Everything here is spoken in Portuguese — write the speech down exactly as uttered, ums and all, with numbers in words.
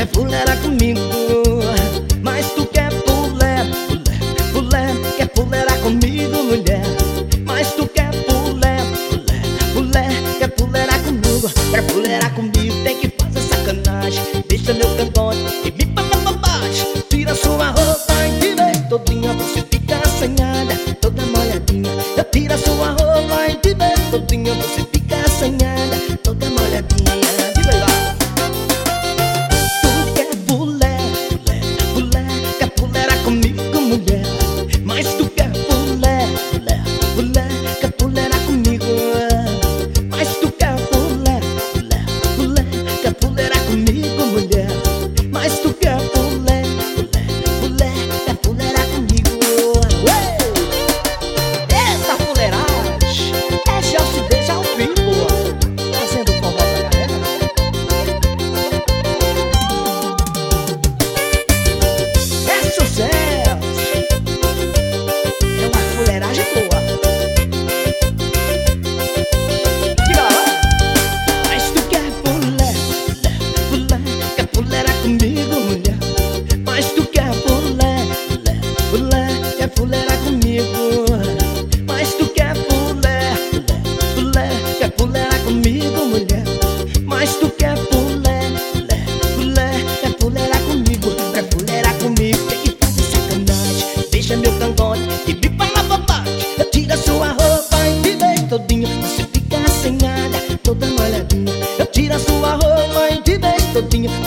quer fulerar comigo, mas tu quer fuler, fuler, fuler, quer fulerar comigo, mulher. Mas tu quer fuler, fuler, fuler, quer fulerar comigo, quer fulerar comigo, tem que fazer sacanagem. Deixa meu cangote e me passa pra baixo. Tira sua roupa e te vê todinha, você fica assanhada, toda molhadinha. Eu tiro sua roupa e te vê todinha, você fica assanhada, toda molhadinha. Diz aí lá. Tu quer fuler, fuler, fuler, quer fulerar comigo, mulher. Mas tu quer fuler, fuler, fuler, quer fulerar comigo. Mas tu quer fuler, fuler, fuler, quer fulerar comigo, mulher. Mas tu quer fuler, fuler, fuler, quer fulerar comigo. Ué! Essa fuleiragem é já se deixa ao vivo, fazendo forró pra galera. É sucesso, é uma fuleiragem boa. Diga lá. Mas tu quer fuler, fuler, fuler, quer fulerar comigo, mulher. Mas tu quer fuler, fuler, fuler, quer fulerar comigo. Mas tu quer fuler, fuler, fuler, quer fulerar comigo, mulher. Mas tu quer fuler, fuler, fuler, quer fulerar comigo, quer fulerar comigo, tem que fazer sacanagem. Deixa meu cangote e me fala pra baixo. Eu tiro a sua roupa e me vejo todinha, você fica assanhada, toda molhadinha. Eu tiro a sua roupa e te vejo todinha,